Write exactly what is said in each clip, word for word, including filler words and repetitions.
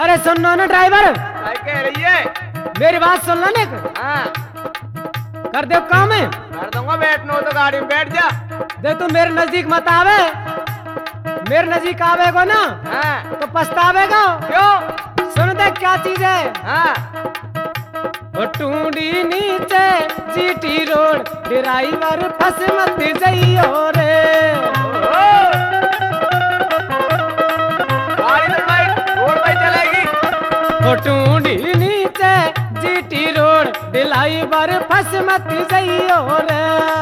अरे सुनो ना ड्राइवर, क्या कह रही है? मेरी बात सुन लो ने। हाँ कर दे काम है, कर दूंगा, बैठना हो तो गाड़ी में बैठ जा। दे तू मेरे नजदीक मत आवे, मेरे नजदीक आवेगा ना हाँ तो पछतावेगा। क्यों? सुन दे क्या चीज है। हाँ वो टूंडी नीचे जीटी रोड, ड्राइवर फंस मत जइयो रे। गाड़ी तो भाई रोड पे चलेगी। वो टूंडी नीचे जीटी रोड, ड्राइवर फंस मत जइयो रे।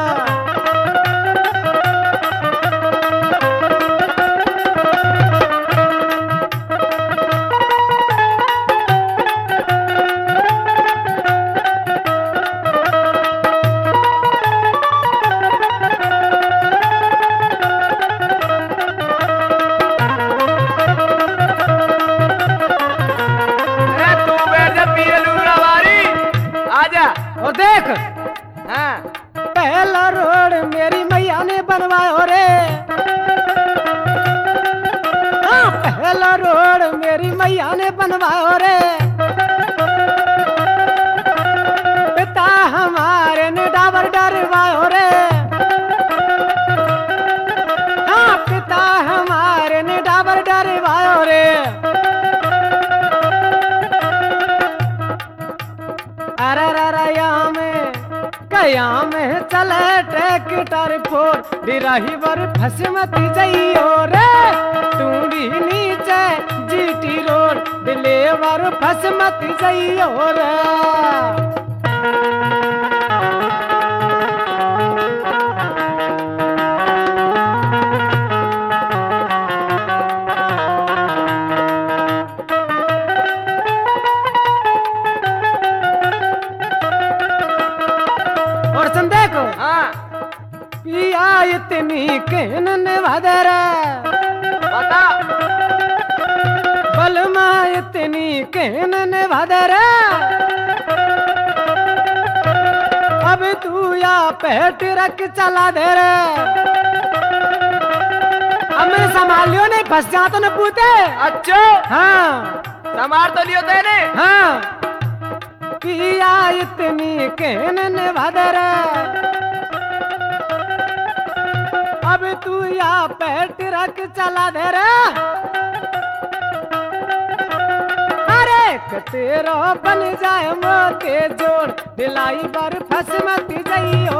अरे तू बैठ जा, पी ले लूंगा बारी। आजा। और देख, हाँ पहला रोड मेरी मैया ने बनवायो रे। हाँ, पहला रोड मेरी मैया ने बनवायो रे। पिता हमारे ने डाबर डरवायो रे। हाँ, पिता हमारे ने डाबर डरवायो रे। अरे अरे यहाँ में कया में चले ट्रैक्टर फोर, ड्राइवर फंस मत जइयो रे। टूंडी नीचे जीटी रोड, ड्राइवर फंस मत जइयो रे। और सुन देखो, हाँ पिया इतनी कहन भदर, बता। बलमा इतनी कहन भदर। अब तू या पेट रख चला दे रे। अब मैंने संभालियो नहीं, फंस जा तो न पूते। अच्छा हाँ समार तो लियो तेने। हाँ, पिया इतनी कहन भदर। अब तू या पेट रख चला दे रे। अरे तेरो बन जाए मोते जोड़, दिलाई पर फंस मत जइयो